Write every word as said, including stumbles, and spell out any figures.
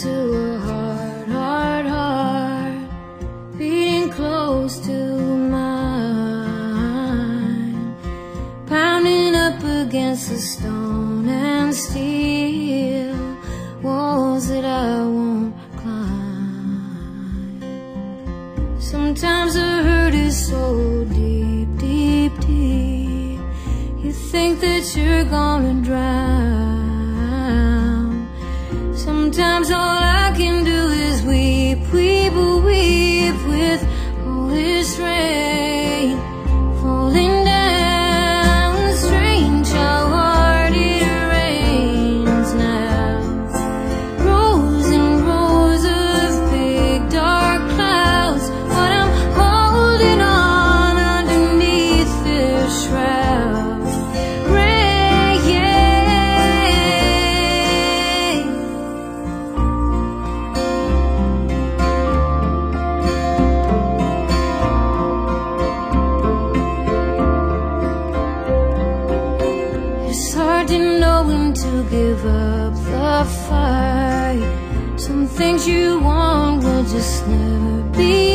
to a heart, heart, heart beating close to mine, pounding up against the stone and steel walls that I won't climb. Sometimes the hurt is so deep, deep, deep, you think that you're gonna drown. Sometimes all I can do is weep, weep, weep with all this rain falling down. Strange how hard it rains now. Rows and rows of big dark clouds, but I'm holding on underneath their shroud. To give up the fight. Some things you want will just never be